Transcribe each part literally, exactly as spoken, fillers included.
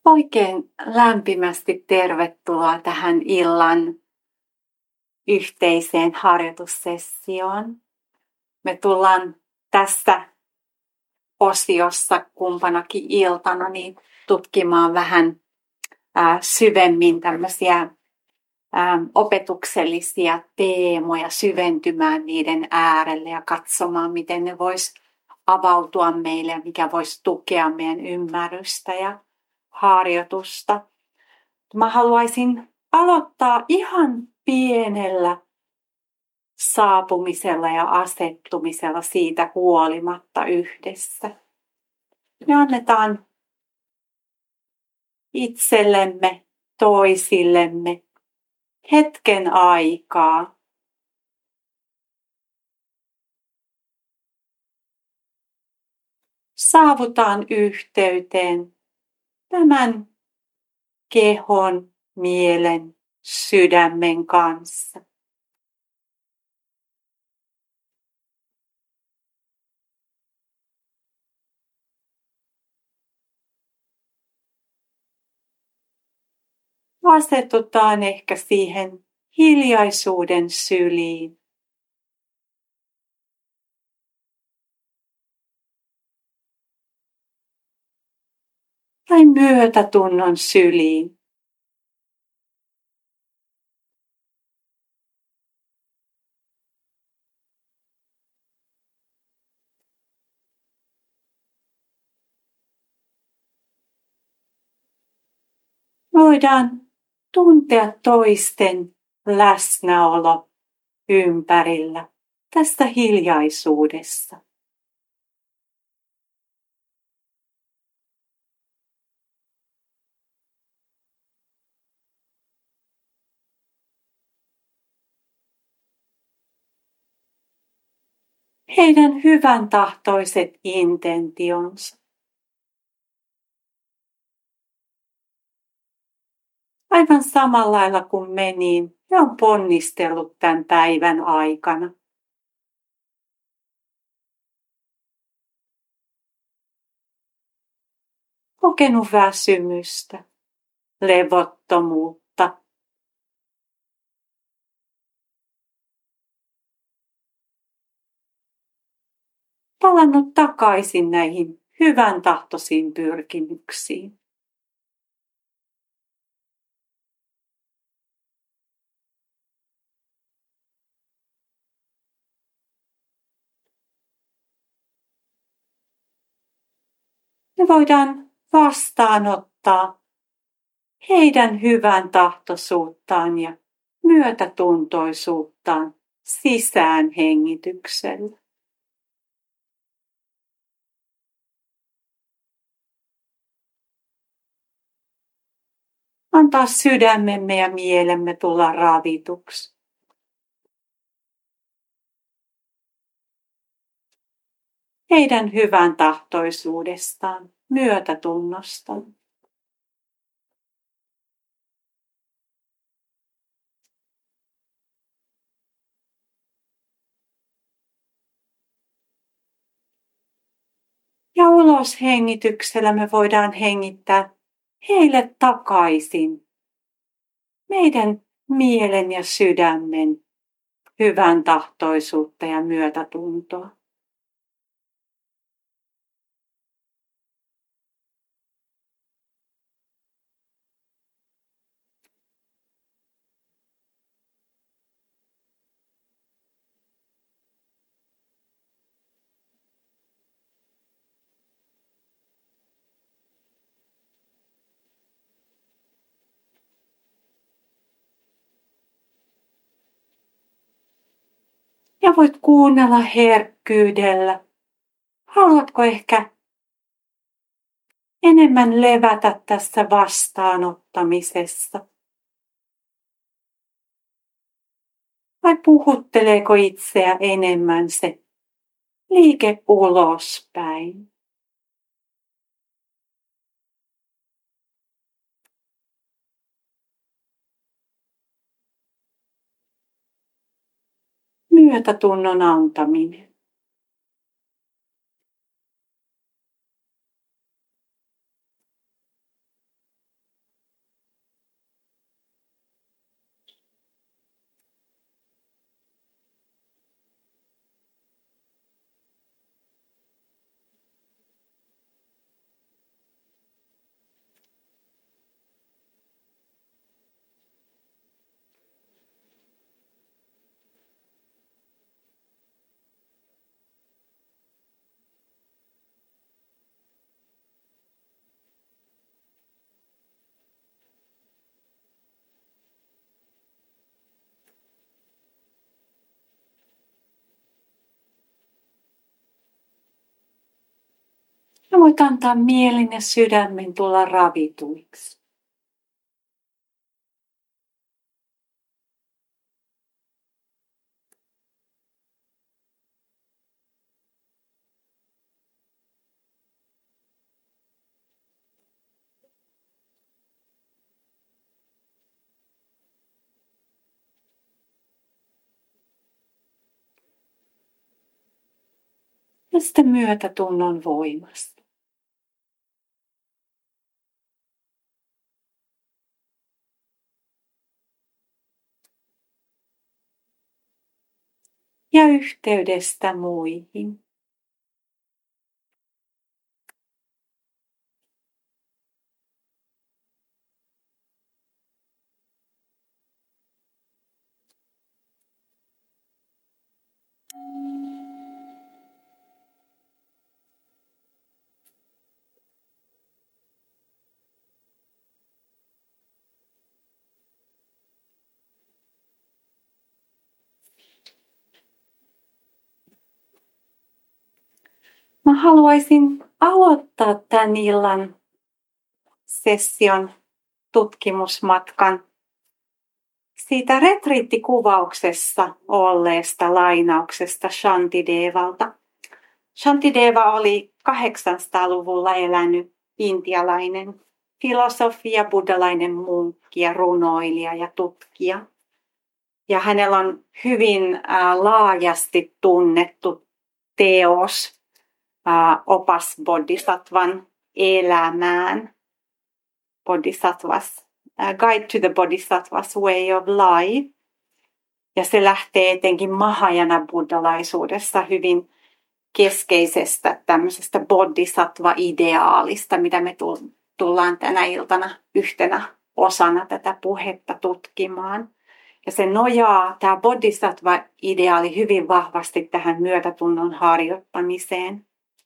Oikein lämpimästi tervetuloa tähän illan yhteiseen harjoitussessioon. Me tullaan tässä osiossa kumpanakin iltana niin tutkimaan vähän ää, syvemmin tämmöisiä ää, opetuksellisia teemoja, syventymään niiden äärelle ja katsomaan, miten ne vois avautua meille ja mikä voisi tukea meidän ymmärrystä ja harjoitusta. Mä haluaisin aloittaa ihan pienellä saapumisella ja asettumisella siitä huolimatta yhdessä. Me annetaan itsellemme, toisillemme hetken aikaa. Saavutaan yhteyteen tämän kehon, mielen, sydämen kanssa. Asetutaan ehkä siihen hiljaisuuden syliin. Tai myötätunnon syliin. Voidaan tuntea toisten läsnäolo ympärillä tässä hiljaisuudessa. Heidän hyvän tahtoiset intentionsa. Aivan samalla lailla kuin me, niin he on ponnistellut tämän päivän aikana. Kokenut väsymystä, levottomuutta. Palannut takaisin näihin hyvän tahtoisiin pyrkimyksiin. Me voidaan vastaanottaa heidän hyvän tahtoisuuttaan ja myötätuntoisuuttaan sisään hengityksellä. Antaa sydämemme ja mielemme tulla ravituksi. Heidän hyvän tahtoisuudestaan, myötätunnostaan. Ja ulos hengityksellä me voidaan hengittää heille takaisin meidän mielen ja sydämen hyvän tahtoisuutta ja myötätuntoa. Ja voit kuunnella herkkyydellä. Haluatko ehkä enemmän levätä tässä vastaanottamisessa? Vai puhutteleeko itseä enemmän se liike ulospäin? Myötätunnon antaminen. voit antaa mielen ja sydämen tulla ravituiksi. Ja sitten myötätunnon voimasta. Ja yhteydestä muihin. Mä haluaisin aloittaa tämän illan session tutkimusmatkan siitä retriittikuvauksessa olleesta lainauksesta Shantidevalta. Shantideva oli kahdeksansataaluvulla elänyt intialainen filosofi ja buddhalainen munkki ja runoilija ja tutkija. Ja hänellä on hyvin äh, laajasti tunnettu teos äh, Opas Bodhisattvan elämään. Bodhisattvas, uh, Guide to the Bodhisattva's Way of Life. Ja se lähtee etenkin Mahayana buddhalaisuudessa hyvin keskeisestä tämmöisestä bodhisattva-ideaalista, mitä me tullaan tänä iltana yhtenä osana tätä puhetta tutkimaan. Ja se nojaa, tämä bodhisattva-ideaali, hyvin vahvasti tähän myötätunnon harjoittamiseen.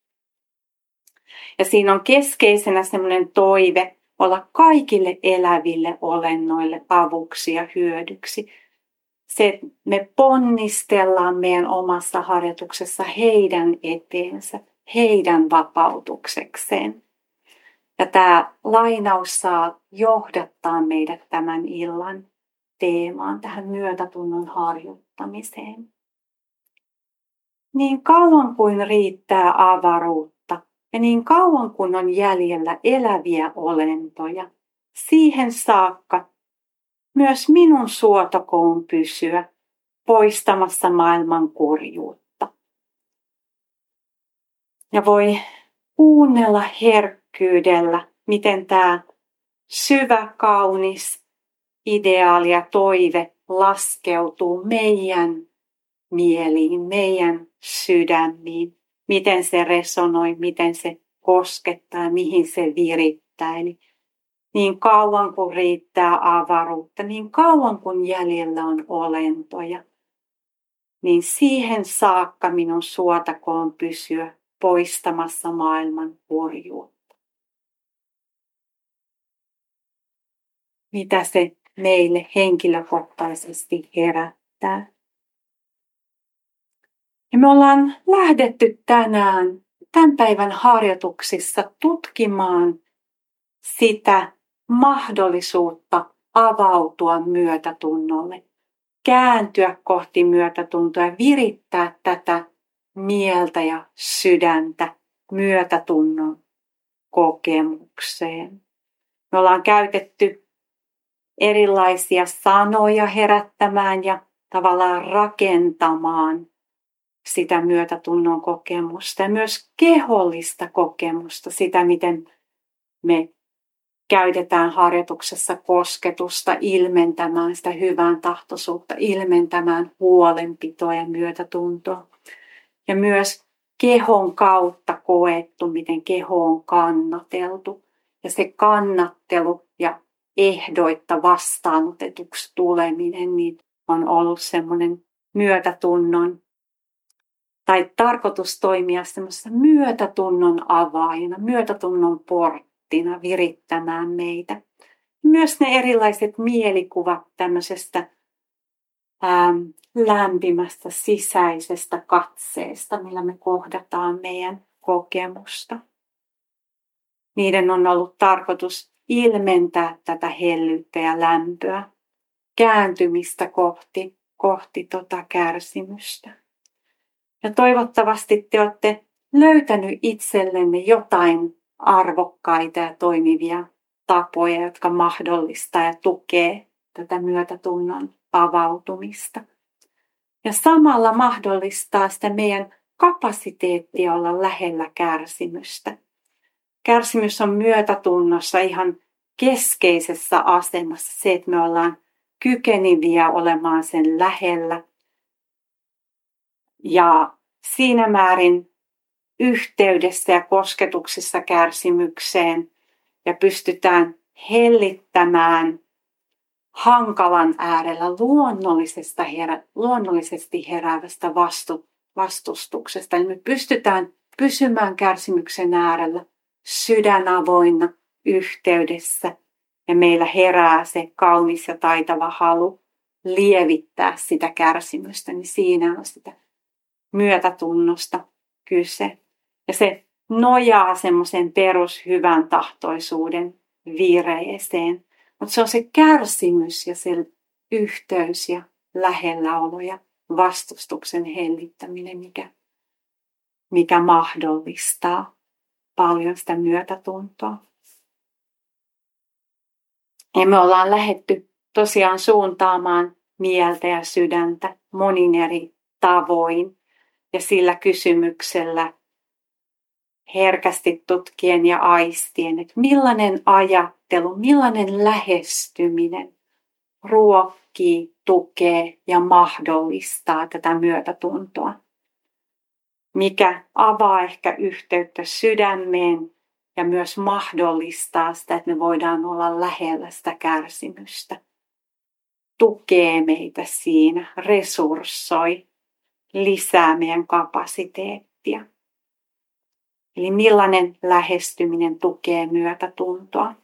Ja siinä on keskeisenä semmoinen toive olla kaikille eläville olennoille avuksi ja hyödyksi. Se, että me ponnistellaan meidän omassa harjoituksessa heidän eteensä, heidän vapautuksekseen. Ja tämä lainaus saa johdattaa meidät tämän illan teemaan, tähän myötätunnon harjoittamiseen. Niin kauan kuin riittää avaruutta ja niin kauan kuin on jäljellä eläviä olentoja, siihen saakka myös minun suotakoon pysyä poistamassa maailman kurjuutta. Ja voi kuunnella herkkyydellä, miten tämä syvä, kaunis ideaali ja toive laskeutuu meidän mieliin, meidän sydämiin. Miten se resonoi, miten se koskettaa, mihin se virittää. Eli niin kauan kuin riittää avaruutta, niin kauan kuin jäljellä on olentoja, niin siihen saakka minun suotakoon pysyä poistamassa maailman kurjuutta. Mitä se meille henkilökohtaisesti herättää. Ja me ollaan lähdetty tänään tämän päivän harjoituksissa tutkimaan sitä mahdollisuutta avautua myötätunnolle, kääntyä kohti myötätuntoa ja virittää tätä mieltä ja sydäntä myötätunnon kokemukseen. Me ollaan käytetty erilaisia sanoja herättämään ja tavallaan rakentamaan sitä myötätunnon kokemusta ja myös kehollista kokemusta, sitä miten me käytetään harjoituksessa kosketusta ilmentämään sitä hyvän tahtoisuutta, ilmentämään huolenpitoa ja myötätuntoa. Ja myös kehon kautta koettu, miten keho on kannateltu. Ja se kannattelu ja ehdoitta vastaanotetuksi tuleminen niin on ollut semmoinen myötätunnon tai tarkoitus toimia semmoisessa myötätunnon avaajana, myötätunnon porttina virittämään meitä. Myös ne erilaiset mielikuvat tämmöisestä ähm, lämpimästä sisäisestä katseesta, millä me kohdataan meidän kokemusta. niiden on ollut tarkoitus ilmentää tätä hellyyttä ja lämpöä, kääntymistä kohti, kohti tota kärsimystä. Ja toivottavasti te olette löytänyt itsellenne jotain arvokkaita ja toimivia tapoja, jotka mahdollistaa ja tukee tätä myötätunnon avautumista. Ja samalla mahdollistaa sitä meidän kapasiteettia olla lähellä kärsimystä. Kärsimys on myötätunnossa ihan keskeisessä asemassa se, että me ollaan kykeneviä olemaan sen lähellä. Ja siinä määrin yhteydessä ja kosketuksissa kärsimykseen ja pystytään hellittämään hankalan äärellä luonnollisesta herä, luonnollisesti heräävästä vastu, vastustuksesta. Eli me pystytään pysymään kärsimyksen äärellä sydän avoinna yhteydessä ja meillä herää se kaunis ja taitava halu lievittää sitä kärsimystä, niin siinä on sitä myötätunnosta kyse. Ja se nojaa semmoisen perushyvän tahtoisuuden vireeseen. Mutta se on se kärsimys ja se yhteys ja lähelläolo ja vastustuksen hellittäminen, mikä, mikä mahdollistaa paljon sitä myötätuntoa. Ja me ollaan lähdetty tosiaan suuntaamaan mieltä ja sydäntä monin eri tavoin ja sillä kysymyksellä herkästi tutkien ja aistien, että millainen ajattelu, millainen lähestyminen ruokkii, tukee ja mahdollistaa tätä myötätuntoa. Mikä avaa ehkä yhteyttä sydämeen ja myös mahdollistaa sitä, että me voidaan olla lähellä sitä kärsimystä. Tukee meitä siinä, resurssoi, lisää meidän kapasiteettia. Eli millainen lähestyminen tukee myötätuntoa.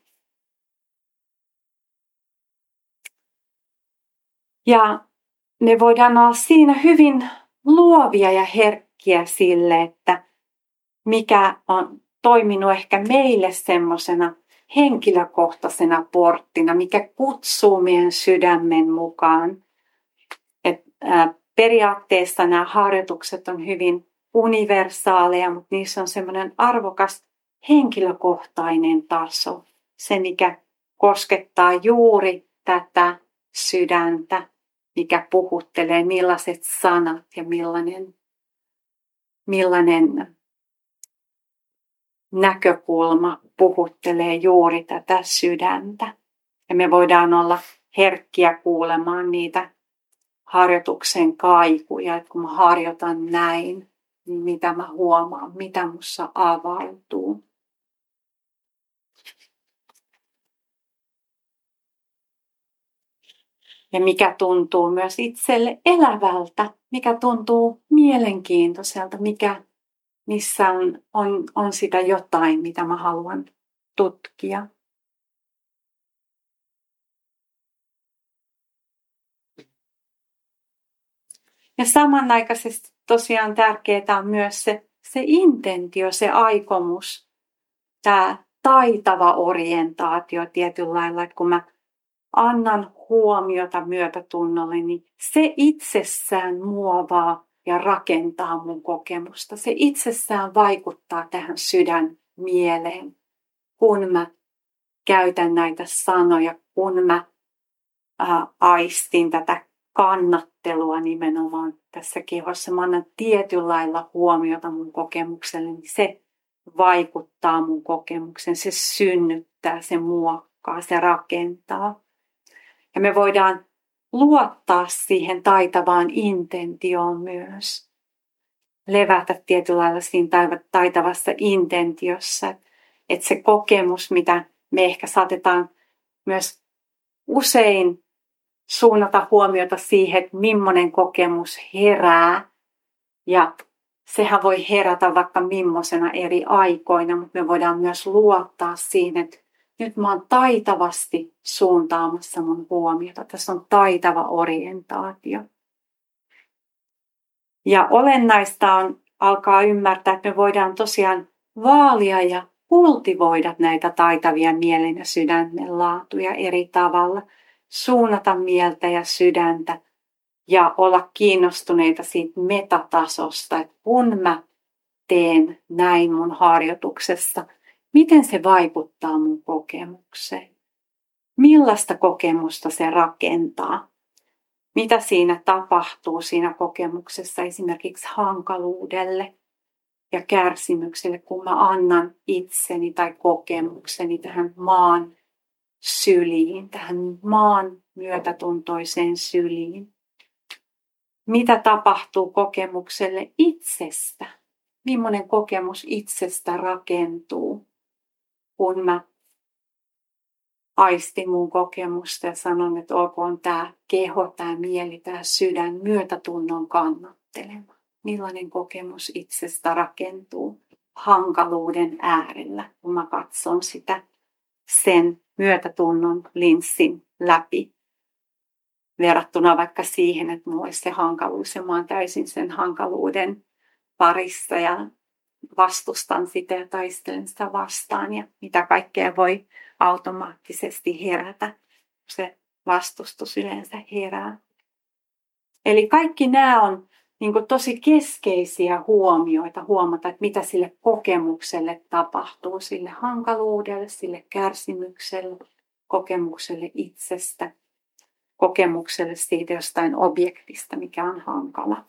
Ja me voidaan olla siinä hyvin luovia ja herkkiä sille, että mikä on toiminut ehkä meille semmoisena henkilökohtaisena porttina, mikä kutsuu meidän sydämen mukaan. Et, ää, periaatteessa nämä harjoitukset on hyvin universaaleja, mutta niissä on semmoinen arvokas henkilökohtainen taso. Se, mikä koskettaa juuri tätä sydäntä, mikä puhuttelee, millaiset sanat ja millainen, millainen näkökulma puhuttelee juuri tätä sydäntä. Ja me voidaan olla herkkiä kuulemaan niitä harjoituksen kaikuja, että kun mä harjoitan näin, niin mitä mä huomaan, mitä mussa avautuu. Ja mikä tuntuu myös itselle elävältä, mikä tuntuu mielenkiintoiselta, mikä, missä on, on, on sitä jotain, mitä mä haluan tutkia. Ja samanaikaisesti tosiaan tärkeää on myös se, se intentio, se aikomus, tämä taitava orientaatio tietyllä lailla, että kun mä annan huomiota myötätunnolle, niin se itsessään muovaa ja rakentaa mun kokemusta. Se itsessään vaikuttaa tähän sydänmieleen, kun mä käytän näitä sanoja, kun mä ää, aistin tätä kannattelua nimenomaan tässä kehossa. Mä annan tietyllä lailla huomiota mun kokemukselle, niin se vaikuttaa mun kokemukseen, se synnyttää, se muokkaa, se rakentaa. Ja me voidaan luottaa siihen taitavaan intentioon myös. Levätä tietyllä lailla siinä taitavassa intentiossa, että se kokemus, mitä me ehkä saatetaan myös usein suunnata huomiota siihen, että millainen kokemus herää. Ja sehän voi herätä vaikka millaisena eri aikoina, mutta me voidaan myös luottaa siihen, että nyt mä oon taitavasti suuntaamassa mun huomiota. Tässä on taitava orientaatio. Ja olennaista on alkaa ymmärtää, että me voidaan tosiaan vaalia ja kultivoida näitä taitavia mielen ja sydämen laatuja eri tavalla, suunnata mieltä ja sydäntä ja olla kiinnostuneita siitä metatasosta, että kun mä teen näin mun harjoituksessa, miten se vaikuttaa mun kokemukseen? Millaista kokemusta se rakentaa? Mitä siinä tapahtuu siinä kokemuksessa esimerkiksi hankaluudelle ja kärsimykselle, kun mä annan itseni tai kokemukseni tähän maan syliin, tähän maan myötätuntoiseen syliin. Mitä tapahtuu kokemukselle itsestä? Millainen kokemus itsestä rakentuu, kun mä aistin mun kokemusta ja sanon, että olkoon tämä keho, tämä mieli, tämä sydän myötätunnon kannattelema. Millainen kokemus itsestä rakentuu hankaluuden äärellä, kun mä katson sitä sen myötätunnon linssin läpi. Verrattuna vaikka siihen, että mulla olisi se hankaluus ja mä oon täysin sen hankaluuden parissa ja vastustan sitä ja taistelen sitä vastaan ja mitä kaikkea voi automaattisesti herätä. Se vastustus yleensä herää. Eli kaikki nämä on niin kuin tosi keskeisiä huomioita huomata, että mitä sille kokemukselle tapahtuu, sille hankaluudelle, sille kärsimykselle, kokemukselle itsestä, kokemukselle siitä jostain objektista, mikä on hankala.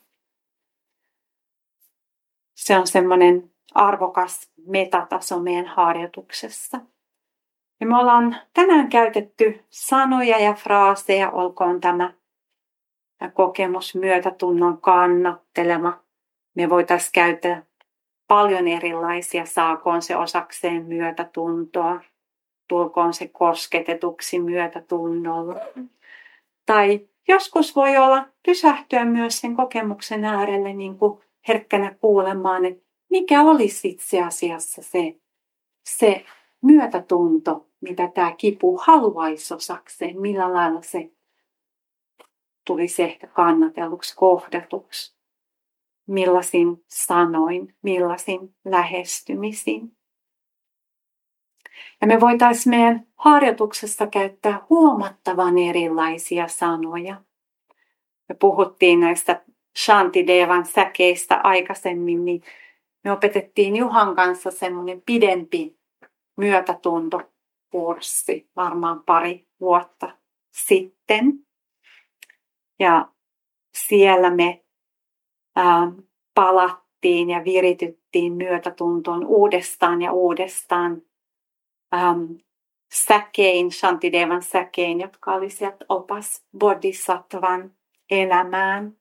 Se on semmoinen arvokas metataso meidän harjoituksessa. Ja me ollaan tänään käytetty sanoja ja fraaseja, olkoon tämä kokemus myötätunnon kannattelema. Me voitaisiin käyttää paljon erilaisia, saakoon se osakseen myötätuntoa, tulkoon se kosketetuksi myötätunnolla. Tai joskus voi olla pysähtyä myös sen kokemuksen äärelle niin kuin herkkänä kuulemaan, että mikä olisi itse asiassa se, se myötätunto, mitä tämä kipu haluaisi osakseen, millä lailla se tulisi ehkä kannatelluksi, kohdatuksi, millaisin sanoin, millaisin lähestymisin. Ja me voitaisiin meidän harjoituksessa käyttää huomattavan erilaisia sanoja. Me puhuttiin näistä Shantidevan säkeistä aikaisemmin, niin me opetettiin Juhan kanssa semmoinen pidempi myötätuntokurssi varmaan pari vuotta sitten. Ja siellä me ää, palattiin ja virityttiin myötätuntoon uudestaan ja uudestaan ähm, säkein, Shantidevan säkein, jotka oli sieltä opas bodhisattvan elämään.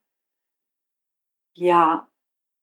Ja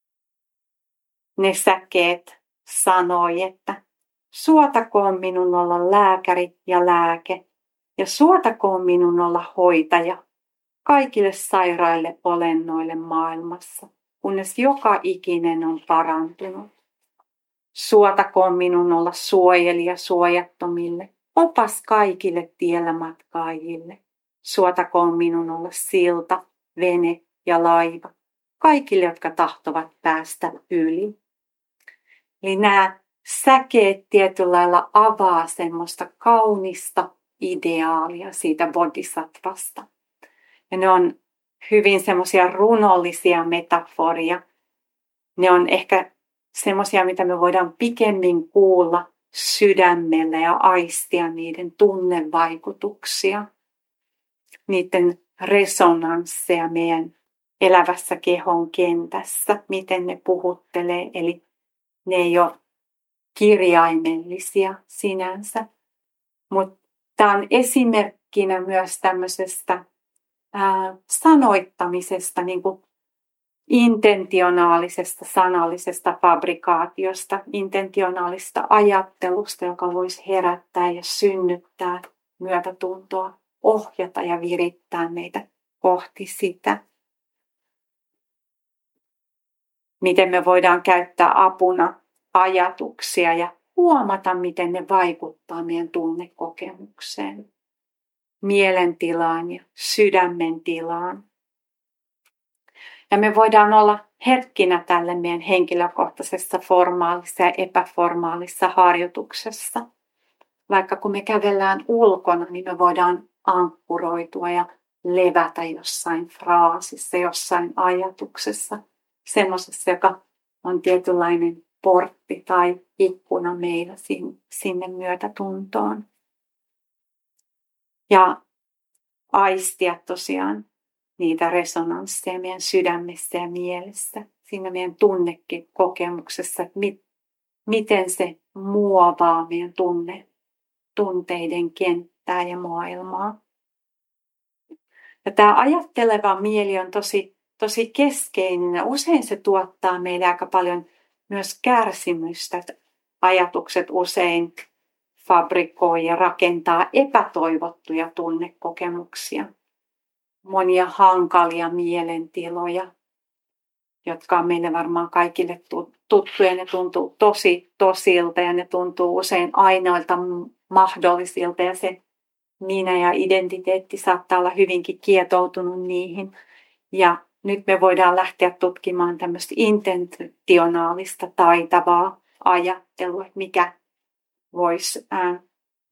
ne säkeet sanoi, että suotakoon minun olla lääkäri ja lääke, ja suotakoon minun olla hoitaja kaikille sairaille olennoille maailmassa, kunnes joka ikinen on parantunut. Suotakoon minun olla suojelija suojattomille, opas kaikille tiellä matkaajille. Suotakoon minun olla silta, vene ja laiva, kaikille, jotka tahtovat päästä yli. Eli nämä säkeet tietyllä lailla avaa semmoista kaunista ideaalia siitä bodhisattvasta. Ja ne on hyvin semmoisia runollisia metaforia. Ne on ehkä semmoisia, mitä me voidaan pikemmin kuulla sydämellä ja aistia niiden tunnevaikutuksia, niiden resonansseja meidän elävässä kehon kentässä, miten ne puhuttelee. Eli ne ei ole kirjaimellisia sinänsä, mutta tämä on esimerkkinä myös tämmöisestä ää, sanoittamisesta, niin kuin intentionaalisesta sanallisesta fabrikaatiosta, intentionaalista ajattelusta, joka voisi herättää ja synnyttää myötätuntoa, ohjata ja virittää meitä kohti sitä. Miten me voidaan käyttää apuna ajatuksia ja huomata, miten ne vaikuttaa meidän tunnekokemukseen, mielentilaan ja sydämen tilaan. Ja me voidaan olla hetkinä tälle meidän henkilökohtaisessa formaalisessa ja epäformaalisessa harjoituksessa. Vaikka kun me kävellään ulkona, niin me voidaan ankkuroitua ja levätä jossain fraasissa, jossain ajatuksessa, semmoisessa, joka on tietynlainen portti tai ikkuna meillä sinne myötätuntoon. Ja aistia tosiaan niitä resonansseja meidän sydämessä ja mielessä, siinä meidän tunnekokemuksessa, että mit, miten se muovaa meidän tunne, tunteiden kenttää ja maailmaa. Ja tämä ajatteleva mieli on tosi, tosi keskeinen ja usein se tuottaa meille aika paljon myös kärsimystä. Ajatukset usein fabrikoi ja rakentaa epätoivottuja tunnekokemuksia. Monia hankalia mielentiloja, jotka on meille varmaan kaikille tuttuja. Ne tuntuu tosi tosilta ja ne tuntuu usein ainoilta mahdollisilta. Ja se minä ja identiteetti saattaa olla hyvinkin kietoutunut niihin. Ja nyt me voidaan lähteä tutkimaan tämmöistä intentionaalista taitavaa ajattelua, että mikä voisi ää,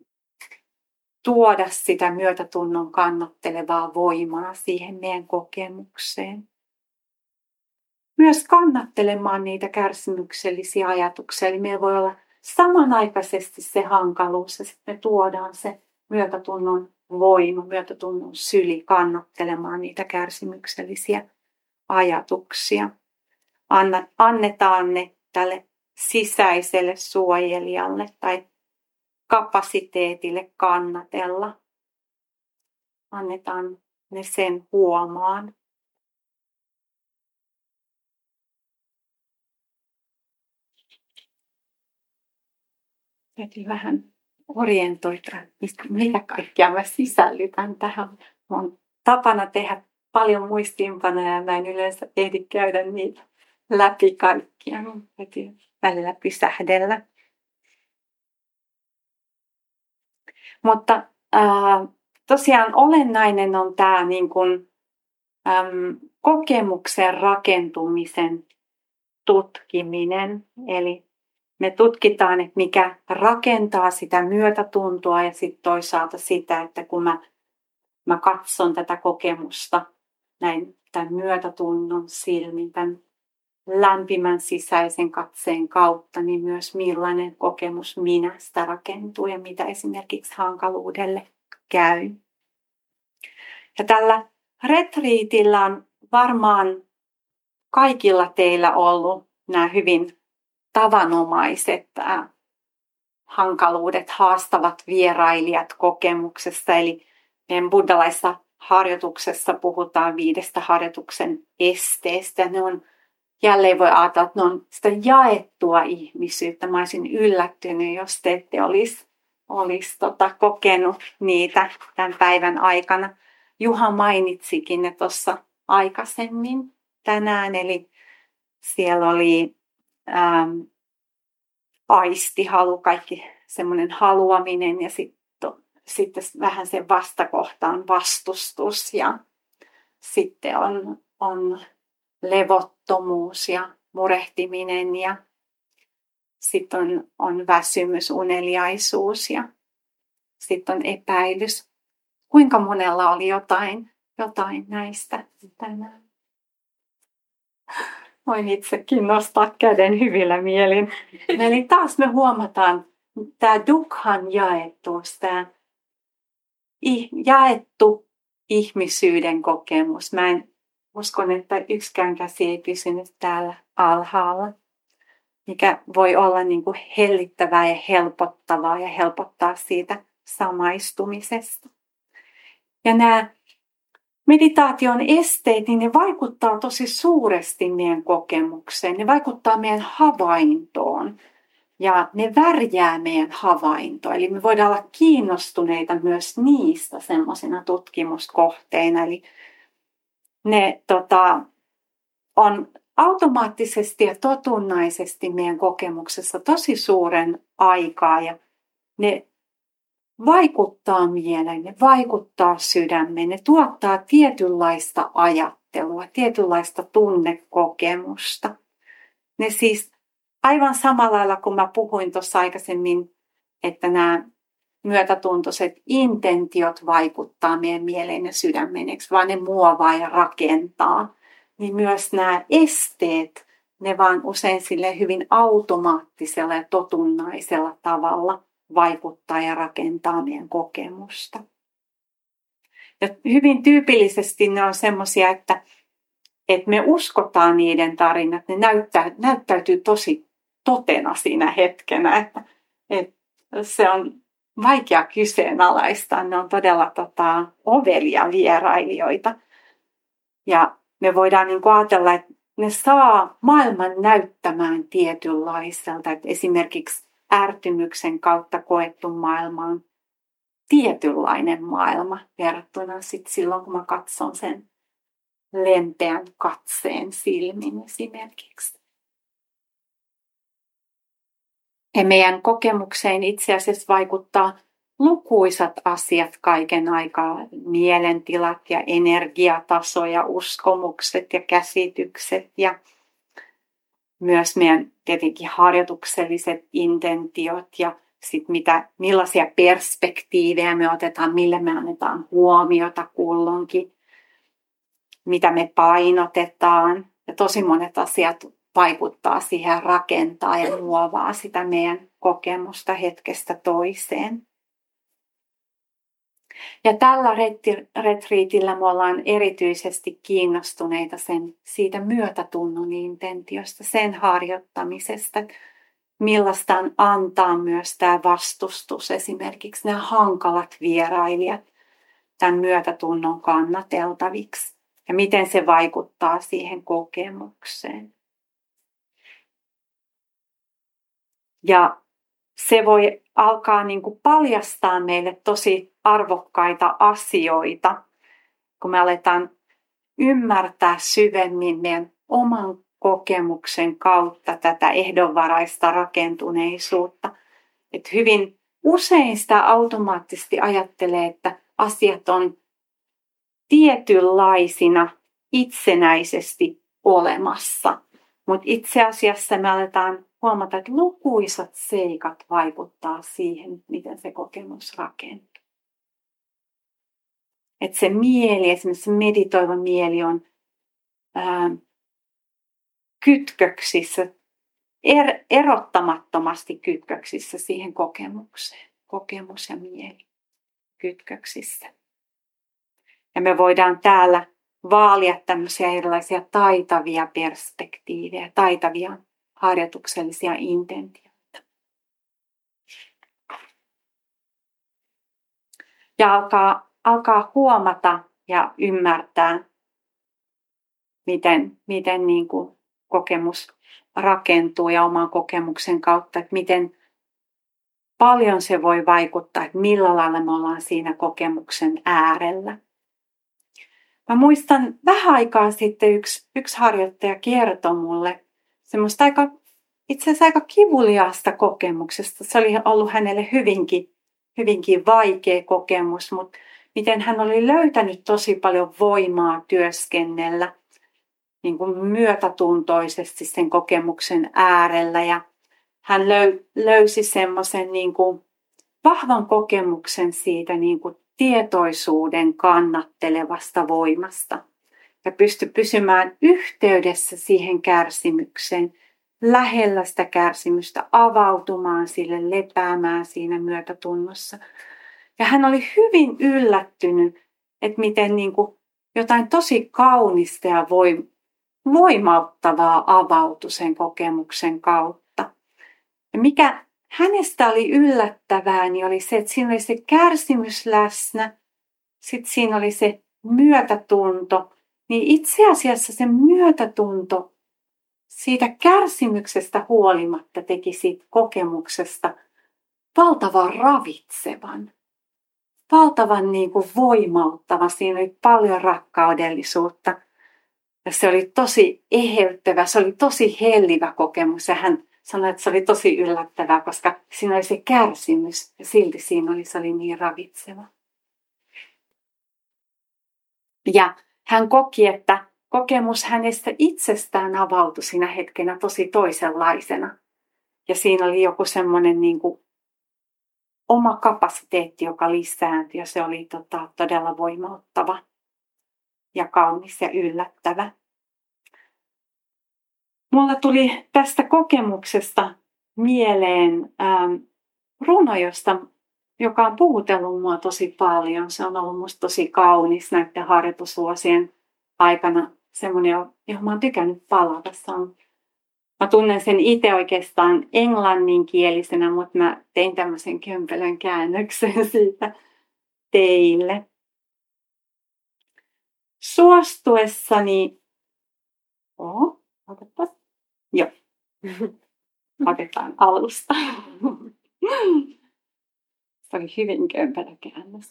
tuoda sitä myötätunnon kannattelevaa voimaa siihen meidän kokemukseen. Myös kannattelemaan niitä kärsimyksellisiä ajatuksia. Eli meillä voi olla samanaikaisesti se hankaluus ja sitten me tuodaan se myötätunnon voima, myötätunnon syli kannattelemaan niitä kärsimyksellisiä ajatuksia. Annetaan ne tälle sisäiselle suojelijalle tai kapasiteetille kannatella. Annetaan ne sen huomaan. Täytyy vähän orientoida, mitä kaikkea mä sisällytän tähän. Mun tapana tehdä paljon muistiinpanoja ja mä en yleensä ehdi käydä niitä läpi kaikkia. Täytyy välillä pysähdellä. Mutta ää, tosiaan olennainen on tämä niin kun, äm, kokemuksen rakentumisen tutkiminen. Eli me tutkitaan, että mikä rakentaa sitä myötätuntoa ja sitten toisaalta sitä, että kun mä, mä katson tätä kokemusta näin tämän myötätunnon silmin, tämän lämpimän sisäisen katseen kautta, niin myös millainen kokemus minästä rakentuu ja mitä esimerkiksi hankaluudelle käy. Ja tällä retriitillä on varmaan kaikilla teillä ollut nämä hyvin tavanomaiset äh, hankaluudet, haastavat vierailijat kokemuksesta. Eli meidän buddhalaisessa harjoituksessa puhutaan viidestä harjoituksen esteestä. Ne on, jälleen voi ajatella, että ne on sitä jaettua ihmisyyttä. Mä olisin yllättynyt, jos te ette olisi, olisi tota, kokenut niitä tämän päivän aikana. Juha mainitsikin ne tuossa aikaisemmin tänään. Eli siellä oli ähm, aistihalu, kaikki semmoinen haluaminen ja sitten sitten vähän sen vastakohtaan vastustus ja sitten on, on levottomuus ja murehtiminen ja sitten on, on väsymys, uneliaisuus ja sitten on epäilys. Kuinka monella oli jotain, jotain näistä tänään? Voin itsekin nostaa käden hyvillä mielin. Eli taas me huomataan tämä dukkhan jaettuus, tämä jaettu ihmisyyden kokemus. Mä en uskon, että yksikään käsi ei pysynyt täällä alhaalla, mikä voi olla niin kuin hellittävää ja helpottavaa ja helpottaa siitä samaistumisesta. Ja nämä meditaation esteet, niin ne vaikuttaa tosi suuresti meidän kokemukseen. Ne vaikuttaa meidän havaintoon. Ja ne värjää meidän havaintoa. Eli me voidaan olla kiinnostuneita myös niistä semmoisina tutkimuskohteina. Eli ne tota, on automaattisesti ja totunnaisesti meidän kokemuksessa tosi suuren aikaa. Ja ne vaikuttaa mieleen, ne vaikuttaa sydämeen, ne tuottaa tietynlaista ajattelua. ajattelua, tietynlaista tunnekokemusta. Ne siis aivan samalla lailla kuin mä puhuin tuossa aikaisemmin, että nämä myötätuntoiset intentiot vaikuttaa meidän mieleen ja sydämeen, vaan ne muovaa ja rakentaa. Niin myös nämä esteet, ne vaan usein sille hyvin automaattisella ja totunnaisella tavalla vaikuttaa ja rakentaa meidän kokemusta. Ja hyvin tyypillisesti ne on semmoisia, että, että me uskotaan niiden tarinat, ne näyttää, näyttäytyy tosi totena siinä hetkenä, että, että se on vaikea kyseenalaistaa, ne on todella tota, ovelia vierailijoita. Ja me voidaan niin kuin ajatella, että ne saa maailman näyttämään tietynlaiselta, että esimerkiksi ärtymyksen kautta koettu maailma on tietynlainen maailma verrattuna sit silloin, kun mä katson sen lempeän katseen silmin esimerkiksi. Ja meidän kokemukseen itse asiassa vaikuttaa lukuisat asiat kaiken aikaa, mielentilat ja energiataso ja uskomukset ja käsitykset ja myös meidän tietenkin harjoitukselliset intentiot ja sitten mitä, millaisia perspektiivejä me otetaan, millä me annetaan huomiota kulloinkin, mitä me painotetaan. Ja tosi monet asiat vaikuttaa siihen, rakentaa ja luovaa sitä meidän kokemusta hetkestä toiseen. Ja tällä retriitillä me ollaan erityisesti kiinnostuneita sen, siitä myötätunnon intentiosta, sen harjoittamisesta, millaista on antaa myös tämä vastustus, esimerkiksi nämä hankalat vierailijat tämän myötätunnon kannateltaviksi ja miten se vaikuttaa siihen kokemukseen. Ja se voi alkaa niin kuin paljastaa meille tosi arvokkaita asioita, kun me aletaan ymmärtää syvemmin meidän oman kokemuksen kautta tätä ehdonvaraista rakentuneisuutta. Että hyvin usein sitä automaattisesti ajattelee, että asiat on tietynlaisina itsenäisesti olemassa. Mutta itse asiassa me aletaan huomata, että lukuisat seikat vaikuttaa siihen, miten se kokemus rakentuu. Että se mieli, esimerkiksi se meditoiva mieli on ää, kytköksissä, er, erottamattomasti kytköksissä siihen kokemukseen. Kokemus ja mieli kytköksissä. Ja me voidaan täällä vaalia tämmöisiä erilaisia taitavia perspektiivejä, taitavia harjoituksellisia intentioita. Ja alkaa, alkaa huomata ja ymmärtää, miten, miten niin kuin kokemus rakentuu ja oman kokemuksen kautta, että miten paljon se voi vaikuttaa, että millä lailla me ollaan siinä kokemuksen äärellä. Mä muistan vähän aikaa sitten yksi, yksi harjoittaja kertoi mulle semmoista aika, itse asiassa aika kivuliaasta kokemuksesta. Se oli ollut hänelle hyvinkin, hyvinkin vaikea kokemus, mutta miten hän oli löytänyt tosi paljon voimaa työskennellä niin kuin myötätuntoisesti sen kokemuksen äärellä. Ja hän löy, löysi semmoisen niin kuin vahvan kokemuksen siitä niin kuin tietoisuuden kannattelevasta voimasta. Ja pystyi pysymään yhteydessä siihen kärsimykseen, lähellä sitä kärsimystä, avautumaan sille, lepäämään siinä myötätunnossa. Ja hän oli hyvin yllättynyt, että miten niin kuin jotain tosi kaunista ja voimauttavaa avautui sen kokemuksen kautta. Ja mikä hänestä oli yllättävää, niin oli se, että siinä oli se kärsimys läsnä, sitten siinä oli se myötätunto, niin itse asiassa se myötätunto siitä kärsimyksestä huolimatta teki siitä kokemuksesta valtavan ravitsevan, valtavan niin kuin voimauttava. Siinä oli paljon rakkaudellisuutta ja se oli tosi eheyttävä, se oli tosi hellivä kokemus ja hän sanoi, että se oli tosi yllättävää, koska siinä oli se kärsimys ja silti siinä oli, se oli niin ravitseva. Ja hän koki, että kokemus hänestä itsestään avautui siinä hetkenä tosi toisenlaisena. Ja siinä oli joku semmoinen niin kuin oma kapasiteetti, joka lisääntyi ja se oli tota, todella voimauttava ja kaunis ja yllättävä. Mulla tuli tästä kokemuksesta mieleen ähm, runo, josta, joka on puhutellut mua tosi paljon. Se on ollut musta tosi kaunis näiden harjoitusvuosien aikana. Semmoinen, johon mä oon tykännyt palata. Se on, mä tunnen sen itse oikeastaan englanninkielisenä, mutta mä tein tämmöisen kömpelön käännöksen siitä teille. Suostuessani... Oho, otetaan. Joo. Otetaan alusta. Se oli hyvin kömpelö käännös.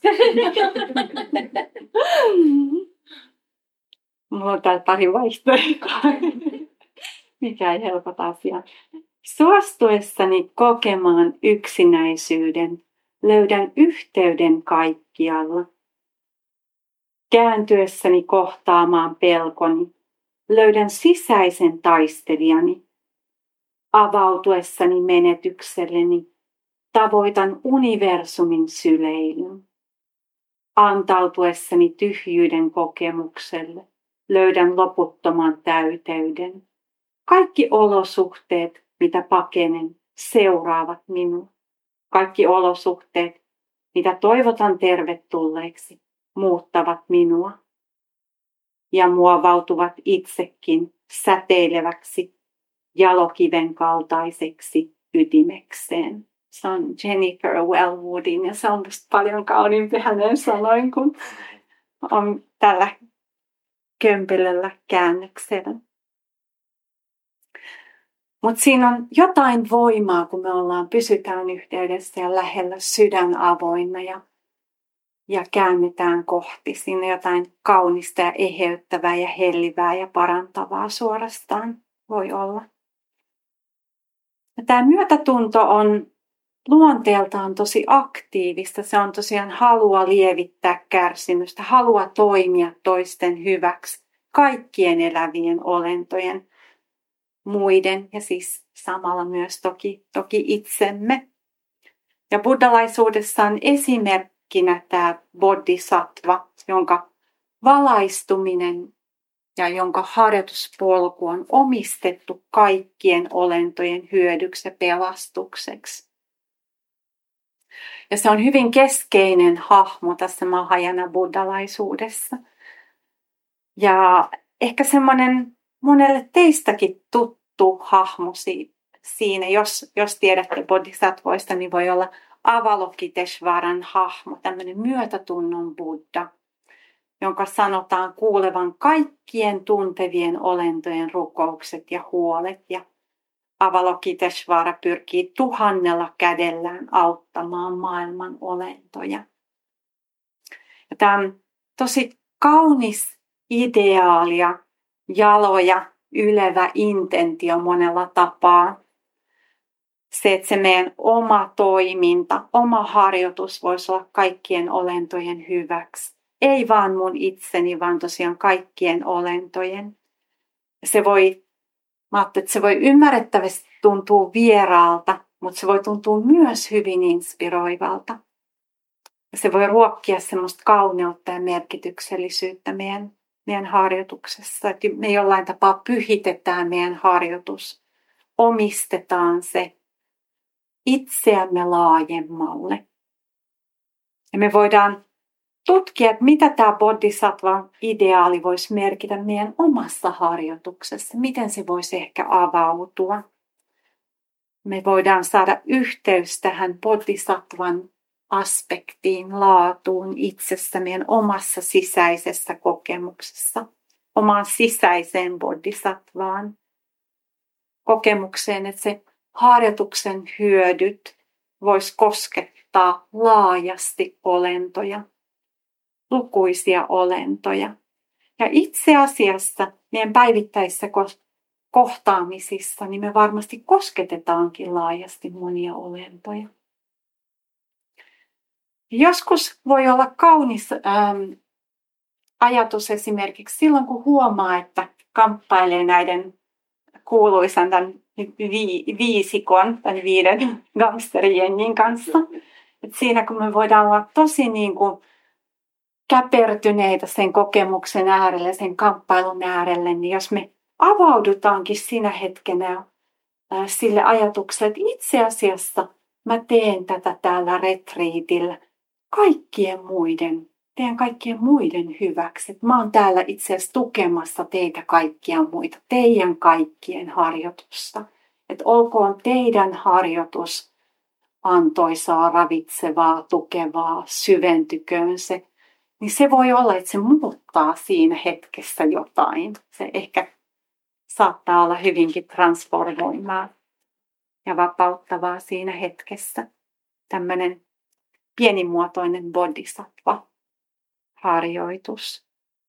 Mulla on täällä pari vaihtoehtoa. Mikä ei helpota asiaa. Suostuessani kokemaan yksinäisyyden, löydän yhteyden kaikkialla. Kääntyessäni kohtaamaan pelkoni, löydän sisäisen taistelijani. Avautuessani menetykselleni, tavoitan universumin syleilyn. Antautuessani tyhjyyden kokemukselle, löydän loputtoman täyteyden. Kaikki olosuhteet, mitä pakenen, seuraavat minua. Kaikki olosuhteet, mitä toivotan tervetulleeksi, muuttavat minua. Ja muovautuvat itsekin säteileväksi, jalokiven kaltaiseksi ytimekseen. Se on Jennifer Wellwoodin ja se on musta paljon kauniimpi hänen sanoin kuin on tällä kömpelöllä käännöksellä. Mutta siinä on jotain voimaa, kun me ollaan, pysytään yhteydessä ja lähellä sydän avoinna ja, ja käännetään kohti. Siinä on jotain kaunista ja eheyttävää ja hellivää ja parantavaa suorastaan voi olla. Tämä myötätunto on luonteeltaan tosi aktiivista. Se on tosiaan halua lievittää kärsimystä, halua toimia toisten hyväksi, kaikkien elävien olentojen, muiden ja siis samalla myös toki, toki itsemme. Ja buddhalaisuudessa on esimerkkinä tämä bodhisattva, jonka valaistuminen ja jonka harjoituspolku on omistettu kaikkien olentojen hyödyksi ja pelastukseksi. Ja se on hyvin keskeinen hahmo tässä Mahayana buddhalaisuudessa. Ja ehkä semmoinen monelle teistäkin tuttu hahmo siinä, jos, jos tiedätte bodhisattvoista, niin voi olla Avalokiteshvaran hahmo, tämmöinen myötätunnon buddha, jonka sanotaan kuulevan kaikkien tuntevien olentojen rukoukset ja huolet. Ja Avalokiteshvara pyrkii tuhannella kädellään auttamaan maailman olentoja. Ja tämä on tosi kaunis ideaali ja jalo ja ylevä intentio monella tapaa. Se, että se meidän oma toiminta, oma harjoitus voisi olla kaikkien olentojen hyväksi. Ei vaan mun itseni, vaan tosiaan kaikkien olentojen. Se voi, mä ajattelin, että se voi ymmärrettävästi tuntua vieraalta, mutta se voi tuntua myös hyvin inspiroivalta. Se voi ruokkia semmoista kauneutta ja merkityksellisyyttä meidän, meidän harjoituksessa. Että me jollain tapaa pyhitetään meidän harjoitus, omistetaan se itseämme laajemmalle. Ja me voidaan tutkia, että mitä tämä bodhisattvan ideaali voisi merkitä meidän omassa harjoituksessa. Miten se voisi ehkä avautua. Me voidaan saada yhteys tähän bodhisattvan aspektiin, laatuun itsessä, meidän omassa sisäisessä kokemuksessa. Omaan sisäiseen bodhisattvaan kokemukseen, että se harjoituksen hyödyt voisi koskettaa laajasti olentoja. Lukuisia olentoja. Ja itse asiassa meidän päivittäisissä kohtaamisissa niin me varmasti kosketetaankin laajasti monia olentoja. Joskus voi olla kaunis ähm, ajatus esimerkiksi silloin, kun huomaa, että kamppailee näiden kuuluisan tämän vi- viisikon, tämän viiden gangsterijengin kanssa. Et siinä kun me voidaan olla tosi niin kuin käpertyneitä sen kokemuksen äärelle, sen kamppailun äärelle, niin jos me avaudutaankin siinä hetkenä sille ajatukselle, että itse asiassa mä teen tätä täällä retriitillä kaikkien muiden, teen kaikkien muiden hyväksi. Että mä oon täällä itse asiassa tukemassa teitä kaikkia muita, teidän kaikkien harjoitusta. Että olkoon teidän harjoitus antoisaa, ravitsevaa, tukevaa, syventyköön se. Niin se voi olla, että se muuttaa siinä hetkessä jotain. Se ehkä saattaa olla hyvinkin transformoimaa ja vapauttavaa siinä hetkessä. Tämmöinen pienimuotoinen bodhisattva-harjoitus.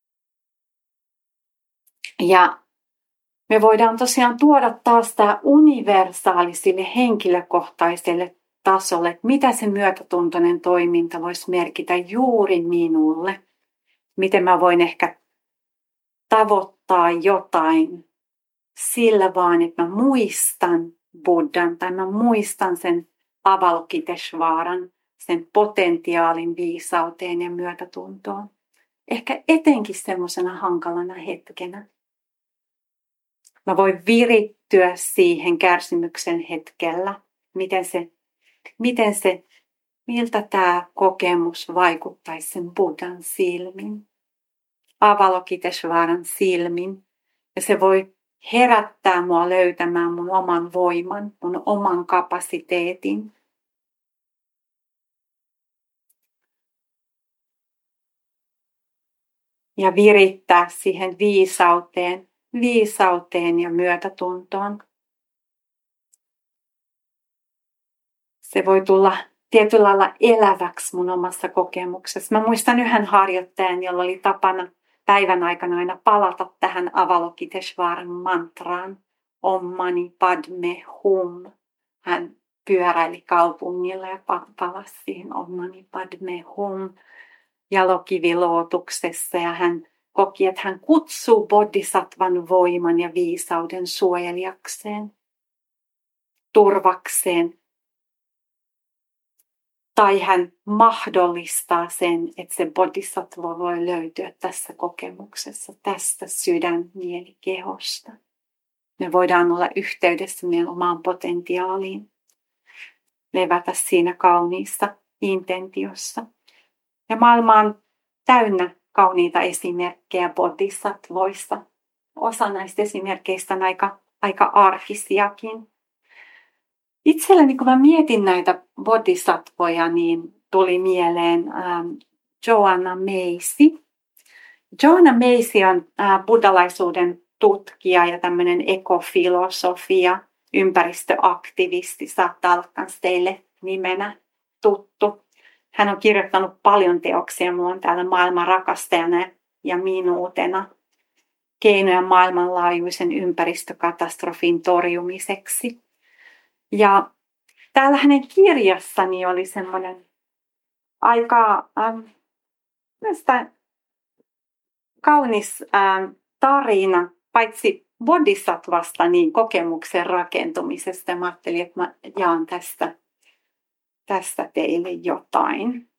Ja me voidaan tosiaan tuoda taas tämä universaali sille henkilökohtaiselle tasolle, että mitä se myötätuntoinen toiminta voisi merkitä juuri minulle. Miten mä voin ehkä tavoittaa jotain sillä vaan, että mä muistan Buddhan tai mä muistan sen Avalokiteshvaran, sen potentiaalin viisauteen ja myötätuntoon. Ehkä etenkin semmoisena hankalana hetkenä. Mä voin virittyä siihen kärsimyksen hetkellä, miten se, miten se, miltä tämä kokemus vaikuttaisi sen Buddhan silmin, Avalokiteshvaran silmin. Ja se voi herättää mua löytämään mun oman voiman, mun oman kapasiteetin. Ja virittää siihen viisauteen, viisauteen ja myötätuntoon. Se voi tulla tietyllä lailla eläväksi mun omassa kokemuksessa. Mä muistan yhden harjoittajan, jolla oli tapana päivän aikana aina palata tähän Avalokiteshvaran mantraan. Om mani padme hum. Hän pyöräili kaupungilla ja palasi siihen Om mani padme hum jalokivilootuksessa. Ja hän koki, että hän kutsuu bodhisattvan voiman ja viisauden suojelijakseen, turvakseen. Tai hän mahdollistaa sen, että se bodhisattva voi löytyä tässä kokemuksessa, tästä sydänmielikehosta. Me voidaan olla yhteydessä meidän omaan potentiaaliin, levätä siinä kauniissa intentiossa. Ja maailma on täynnä kauniita esimerkkejä bodhisattvoista. Osa näistä esimerkkeistä on aika, aika arkisiakin. Itselleni, kun mä mietin näitä bodhisattvoja, niin tuli mieleen ähm, Joanna Macy. Joanna Macy on äh, buddhalaisuuden tutkija ja tämmöinen ekofilosofia, ympäristöaktivisti, saattaa olla myös teille nimenä tuttu. Hän on kirjoittanut paljon teoksia, mulla on täällä Maailman rakastajana ja minuutena keinoja maailmanlaajuisen ympäristökatastrofin torjumiseksi. Ja täällä hänen kirjassani oli semmoinen aika ähm, kaunis ähm, tarina, paitsi bodhisattvasta, niin kokemuksen rakentumisesta. Mä ajattelin, että mä jaan tästä, tästä teille jotain.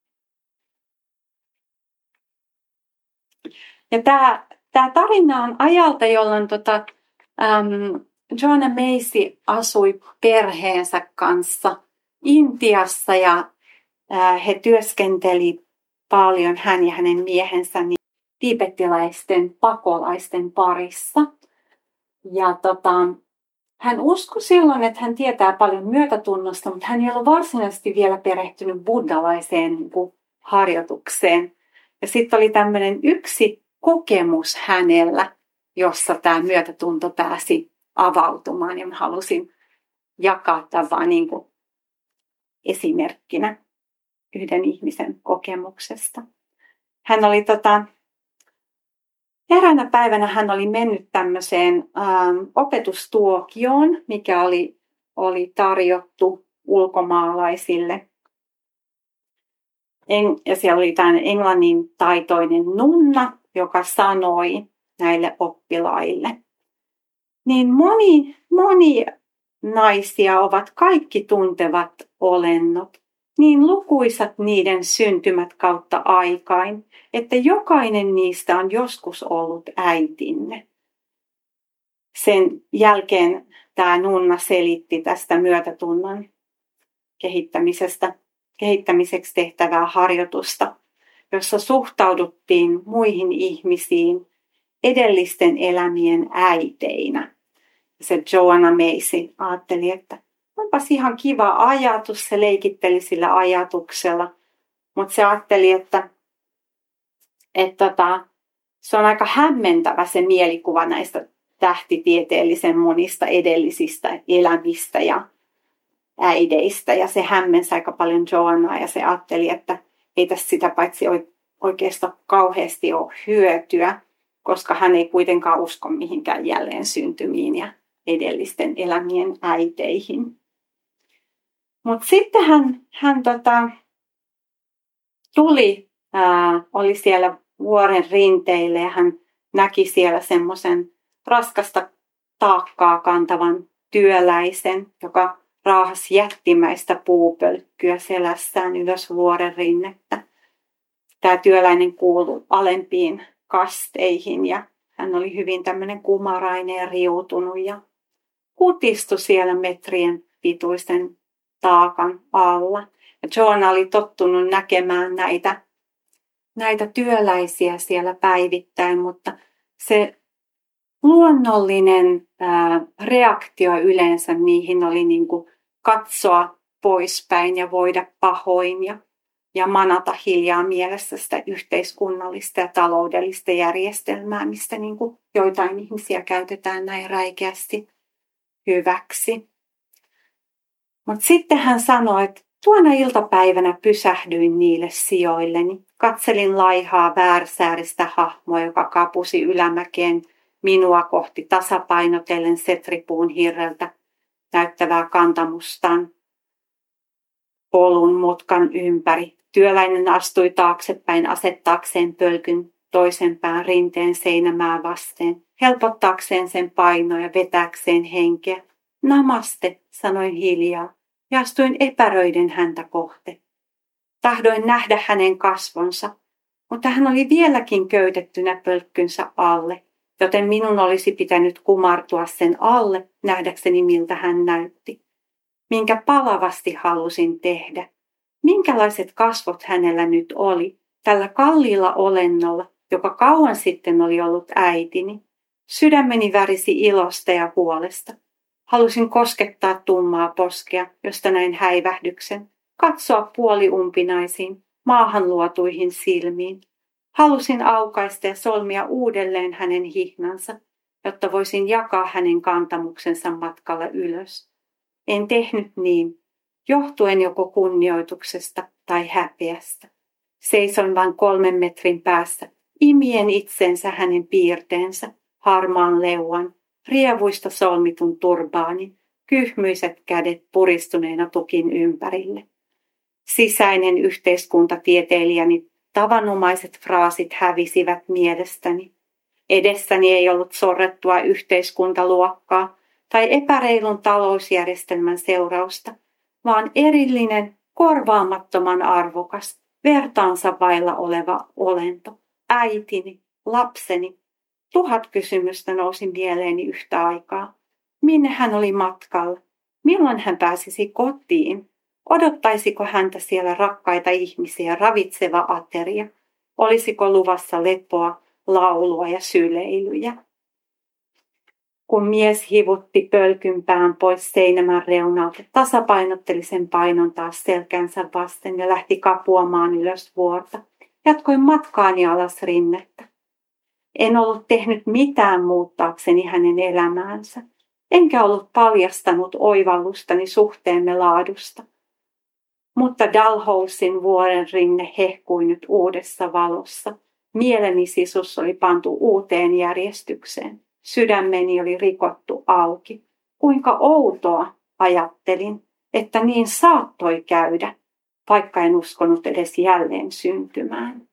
Ja tämä, tämä tarina on ajalta, jolloin tota, ähm, Joanna Macy asui perheensä kanssa Intiassa ja äh, he työskenteli paljon, hän ja hänen miehensä, niin tiibetiläisten pakolaisten parissa. Ja tota, hän uskoi silloin, että hän tietää paljon myötätunnosta, mutta hän ei ollut varsinaisesti vielä perehtynyt buddhalaiseen niin kuin harjoitukseen. Ja sitten oli tämmöinen yksi kokemus hänellä, jossa tämä myötätunto pääsi avautumaan. Ja mä halusin jakaa tämän vaan niin kuin esimerkkinä yhden ihmisen kokemuksesta. Hän oli tota, eräänä päivänä hän oli mennyt tämmöiseen ähm, opetustuokioon, mikä oli, oli tarjottu ulkomaalaisille. ja siellä oli tämä englannin taitoinen nunna, joka sanoi näille oppilaille. Niin moni, moni naisia ovat kaikki tuntevat olennot, niin lukuisat niiden syntymät kautta aikain, että jokainen niistä on joskus ollut äitinne. Sen jälkeen tämä nunna selitti tästä myötätunnon kehittämisestä, kehittämiseksi tehtävää harjoitusta, jossa suhtauduttiin muihin ihmisiin edellisten elämien äiteinä. Se Joanna Macy ajatteli, että onpas ihan kiva ajatus, se leikitteli sillä ajatuksella, mutta se ajatteli, että, että tota, se on aika hämmentävä se mielikuva näistä tähtitieteellisen monista edellisistä elämistä ja äideistä. Ja se hämmensi aika paljon Joannaa ja se ajatteli, että ei tässä sitä paitsi oikeastaan kauheasti ole hyötyä, koska hän ei kuitenkaan usko mihinkään jälleen syntymiin ja edellisten elämien äiteihin. Mutta sitten hän, hän tota, tuli, ää, oli siellä vuoren rinteille ja hän näki siellä semmoisen raskasta taakkaa kantavan työläisen, joka raahasi jättimäistä puupölkkyä selässään ylös vuoren rinnettä. Tämä työläinen kuului alempiin kasteihin ja hän oli hyvin tämmöinen kumarainen ja riutunut ja kutistui siellä metrien pituisen taakan alla. Ja Joanna oli tottunut näkemään näitä, näitä työläisiä siellä päivittäin, mutta se luonnollinen ää, reaktio yleensä niihin oli niin kuin katsoa poispäin ja voida pahoin ja, ja manata hiljaa mielessä sitä yhteiskunnallista ja taloudellista järjestelmää, mistä niin kuin joitain ihmisiä käytetään näin räikeästi hyväksi. Mutta sitten hän sanoi, että tuona iltapäivänä pysähdyin niille sijoilleni. Katselin laihaa väärsääristä hahmoa, joka kapusi ylämäkeen minua kohti tasapainotellen setripuun hirreltä näyttävää kantamustaan polun mutkan ympäri. Työläinen astui taaksepäin asettaakseen pölkyn toisen pään rinteen seinämää vasten, helpottaakseen sen painoa ja vetääkseen henkeä. Namaste, sanoin hiljaa ja astuin epäröiden häntä kohti. Tahdoin nähdä hänen kasvonsa, mutta hän oli vieläkin köytettynä pölkkynsä alle, joten minun olisi pitänyt kumartua sen alle nähdäkseni miltä hän näytti. Minkä palavasti halusin tehdä. Minkälaiset kasvot hänellä nyt oli, tällä kalliilla olennolla, joka kauan sitten oli ollut äitini. Sydämeni värisi ilosta ja huolesta. Halusin koskettaa tummaa poskea, josta näin häivähdyksen, katsoa puoliumpinaisiin, maahan luotuihin silmiin. Halusin aukaista ja solmia uudelleen hänen hihnansa, jotta voisin jakaa hänen kantamuksensa matkalla ylös. En tehnyt niin, johtuen joko kunnioituksesta tai häpeästä. Seison vain kolmen metrin päässä, imien itsensä hänen piirteensä, harmaan leuan, rievuista solmitun turbaanin, kyhmyiset kädet puristuneena tukin ympärille. Sisäinen yhteiskuntatieteilijäni tavanomaiset fraasit hävisivät mielestäni. Edessäni ei ollut sorrettua yhteiskuntaluokkaa tai epäreilun talousjärjestelmän seurausta, vaan erillinen, korvaamattoman arvokas, vertaansa vailla oleva olento. Äitini, lapseni. Tuhat kysymystä nousi mieleeni yhtä aikaa. Minne hän oli matkalla? Milloin hän pääsisi kotiin? Odottaisiko häntä siellä rakkaita ihmisiä ravitseva ateria? Olisiko luvassa lepoa, laulua ja syleilyjä? Kun mies hivutti pölkyn pään pois seinämän reunalta, tasapainotteli sen painon taas selkänsä vasten ja lähti kapuamaan ylös vuorta. Jatkoin matkaani alas rinnettä. En ollut tehnyt mitään muuttaakseni hänen elämäänsä, enkä ollut paljastanut oivallustani suhteemme laadusta. Mutta Dalhousien vuoren rinne hehkui nyt uudessa valossa. Mieleni sisus oli pantu uuteen järjestykseen. Sydämeni oli rikottu auki. Kuinka outoa, ajattelin, että niin saattoi käydä. vaikka en uskonut edes jälleen syntymään.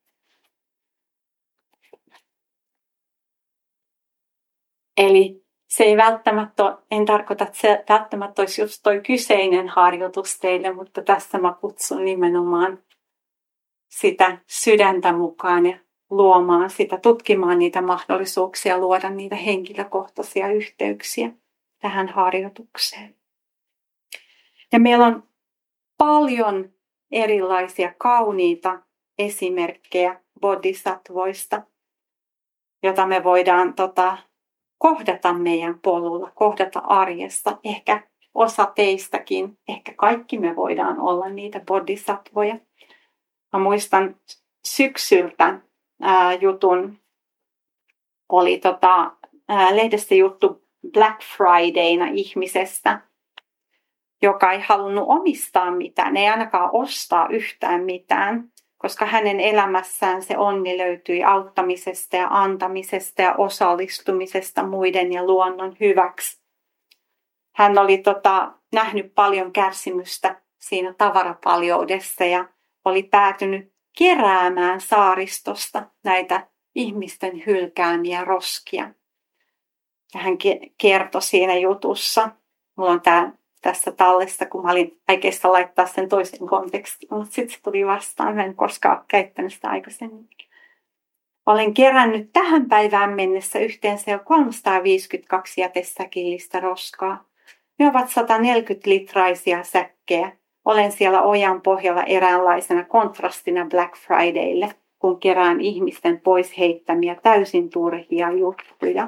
Eli se ei välttämättä, en tarkoita, että se välttämättä olisi just toi kyseinen harjoitus teille, mutta tässä mä kutsun nimenomaan sitä sydäntä mukaan ja luomaan sitä, tutkimaan niitä mahdollisuuksia, luoda niitä henkilökohtaisia yhteyksiä tähän harjoitukseen. Ja meillä on paljon erilaisia kauniita esimerkkejä bodhisattvoista, jota me voidaan tota, kohdata meidän polulla, kohdata arjessa. Ehkä osa teistäkin, ehkä kaikki me voidaan olla niitä bodhisattvoja. Mä muistan syksyltä ää, jutun, oli tota, ää, lehdessä juttu Black Fridayna ihmisestä, joka ei halunnut omistaa mitään, ei ainakaan ostaa yhtään mitään, koska hänen elämässään se onni löytyi auttamisesta ja antamisesta ja osallistumisesta muiden ja luonnon hyväksi. Hän oli tota, nähnyt paljon kärsimystä siinä tavarapaljoudessa ja oli päätynyt keräämään saaristosta näitä ihmisten hylkäämiä roskia. Ja hän kertoi siinä jutussa, mulla on tää tässä tallessa, kun mä olin aikeissa laittaa sen toisen kontekstiin, mutta sitten se tuli vastaan, mä en koskaan ole käyttänyt sitä aikaisemmin. Olen kerännyt tähän päivään mennessä yhteensä jo kolmesataaviisikymmentäkaksi jätesäkillistä roskaa. Ne ovat sata neljäkymmentä litraisia säkkejä. Olen siellä ojan pohjalla eräänlaisena kontrastina Black Fridaylle, kun kerään ihmisten pois heittämiä täysin turhia juttuja.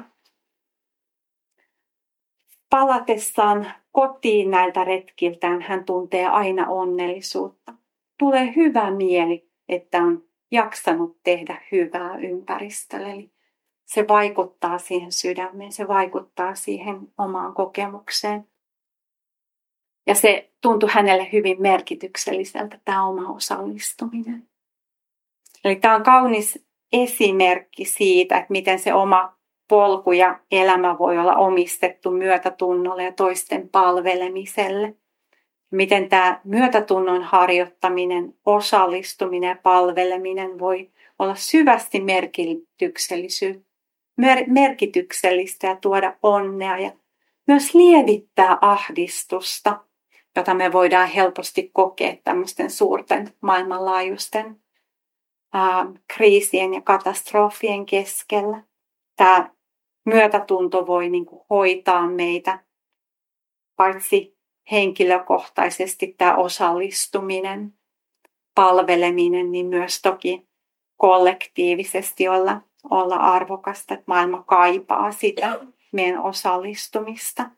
Palatessaan kotiin näiltä retkiltään hän tuntee aina onnellisuutta. Tulee hyvä mieli, että on jaksanut tehdä hyvää ympäristölle. Eli se vaikuttaa siihen sydämeen, se vaikuttaa siihen omaan kokemukseen. Ja se tuntui hänelle hyvin merkitykselliseltä, tämä oma osallistuminen. Eli tämä on kaunis esimerkki siitä, että miten se oma polku ja elämä voi olla omistettu myötätunnolle ja toisten palvelemiselle. Miten tämä myötätunnon harjoittaminen, osallistuminen ja palveleminen voi olla syvästi merkityksellistä ja tuoda onnea ja myös lievittää ahdistusta, jota me voidaan helposti kokea tämmöisten suurten maailmanlaajuisten ää, kriisien ja katastrofien keskellä. Tämä myötätunto voi niin kuin hoitaa meitä, paitsi henkilökohtaisesti tämä osallistuminen, palveleminen, niin myös toki kollektiivisesti olla, olla arvokasta, että maailma kaipaa sitä meidän osallistumista.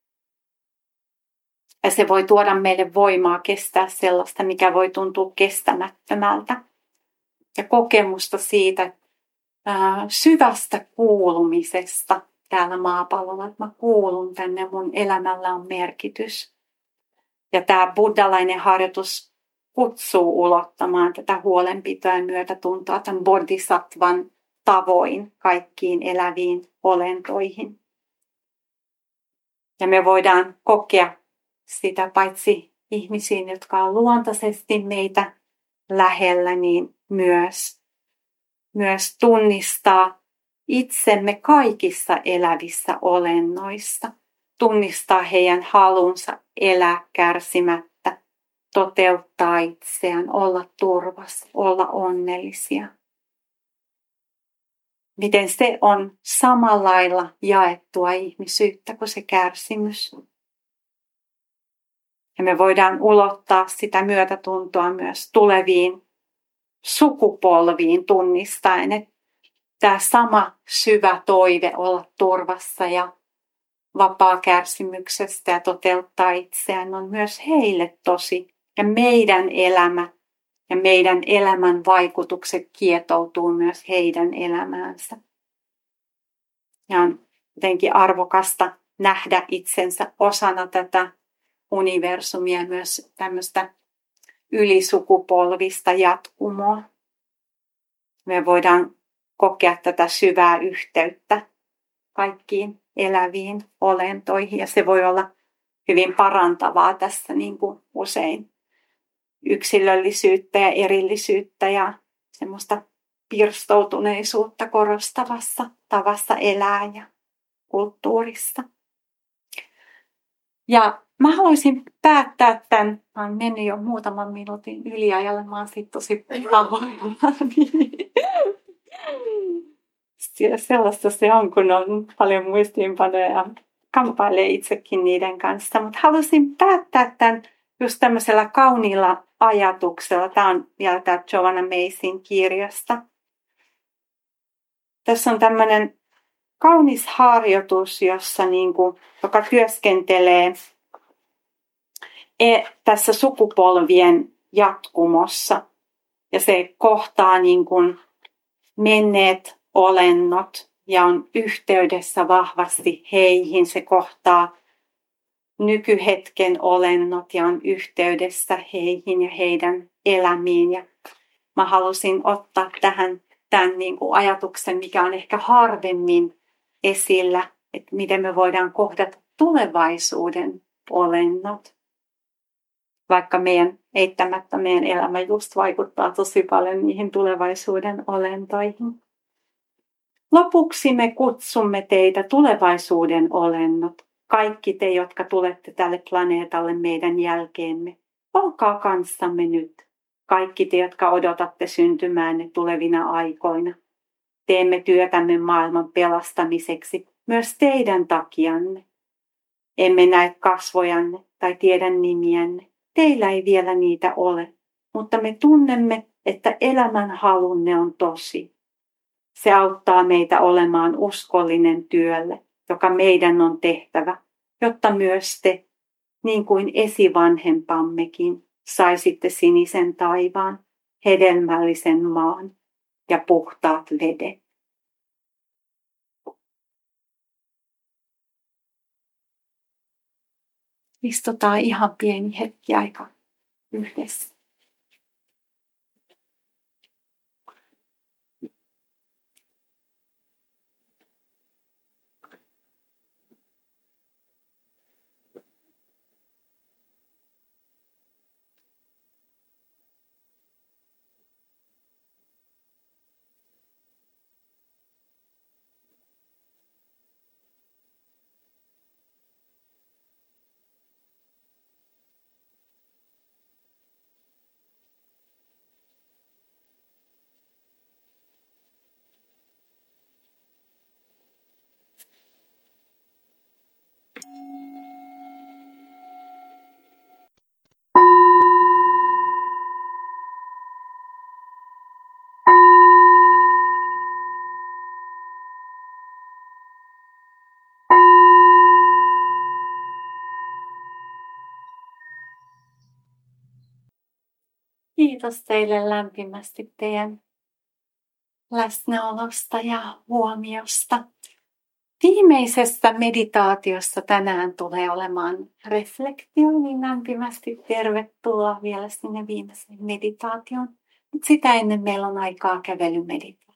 Ja se voi tuoda meille voimaa kestää sellaista, mikä voi tuntua kestämättömältä. Ja kokemusta siitä ää, syvästä kuulumisesta täällä maapallolla, että mä kuulun tänne, mun elämällä on merkitys. Ja tämä buddhalainen harjoitus kutsuu ulottamaan tätä huolenpitoa ja myötätuntoa tämän bodhisattvan tavoin kaikkiin eläviin olentoihin. Ja me voidaan kokea sitä paitsi ihmisiin, jotka on luontaisesti meitä lähellä, niin myös, myös tunnistaa itsemme kaikissa elävissä olennoissa. Tunnistaa heidän halunsa elää kärsimättä, toteuttaa itseään, olla turvassa, olla onnellisia. Miten se on samalla lailla jaettua ihmisyyttä kuin se kärsimys. Ja me voidaan ulottaa sitä myötätuntoa myös tuleviin sukupolviin tunnistaen, että tämä sama syvä toive olla turvassa ja vapaa kärsimyksestä ja toteuttaa itseään on myös heille tosi. Ja meidän elämä ja meidän elämän vaikutukset kietoutuu myös heidän elämäänsä. Ja on jotenkin arvokasta nähdä itsensä osana tätä universumia, myös tämmöistä ylisukupolvista jatkumoa. Me voidaan kokea tätä syvää yhteyttä kaikkiin eläviin olentoihin ja se voi olla hyvin parantavaa tässä niin kuin usein yksilöllisyyttä ja erillisyyttä ja semmoista pirstoutuneisuutta korostavassa tavassa elää ja kulttuurissa. Ja mä haluaisin päättää tämän, mä oon mennyt jo muutaman minuutin yliajalle, mä oon siitä tosi pahoillani. Sellaista se on, kun on paljon muistiinpanoja ja kamppailee itsekin niiden kanssa. Mutta halusin päättää tämän just tämmöisellä kauniilla ajatuksella. Tämä on vielä tämä Joanna Macyn kirjasta. Tässä on tämmöinen kaunis harjoitus, jossa niin kuin, joka työskentelee tässä sukupolvien jatkumossa. Ja se kohtaa niin kuin menneet olennot ja on yhteydessä vahvasti heihin. Se kohtaa nykyhetken olennot ja on yhteydessä heihin ja heidän elämiin. Ja mä halusin ottaa tähän tämän niin kuin ajatuksen, mikä on ehkä harvemmin esillä, että miten me voidaan kohdata tulevaisuuden olennot. Vaikka meidän eittämättä meidän elämä just vaikuttaa tosi paljon niihin tulevaisuuden olentoihin. Lopuksi me kutsumme teitä tulevaisuuden olennot. Kaikki te, jotka tulette tälle planeetalle meidän jälkeemme. Olkaa kanssamme nyt. Kaikki te, jotka odotatte syntymäänne tulevina aikoina. Teemme työtämme maailman pelastamiseksi myös teidän takianne. Emme näe kasvojanne tai tiedä nimiänne. Teillä ei vielä niitä ole, mutta me tunnemme, että elämän halunne on tosi. Se auttaa meitä olemaan uskollinen työlle, joka meidän on tehtävä, jotta myös te, niin kuin esivanhempammekin, saisitte sinisen taivaan, hedelmällisen maan ja puhtaat vedet. Istutaan ihan pieni hetki aika yhdessä. Kiitos teille lämpimästi teidän läsnäolosta ja huomiosta. Viimeisessä meditaatiossa tänään tulee olemaan reflektio, niin lämpimästi tervetuloa vielä sinne viimeiseen meditaatioon. Mutta sitä ennen meillä on aikaa kävelymeditaatioon.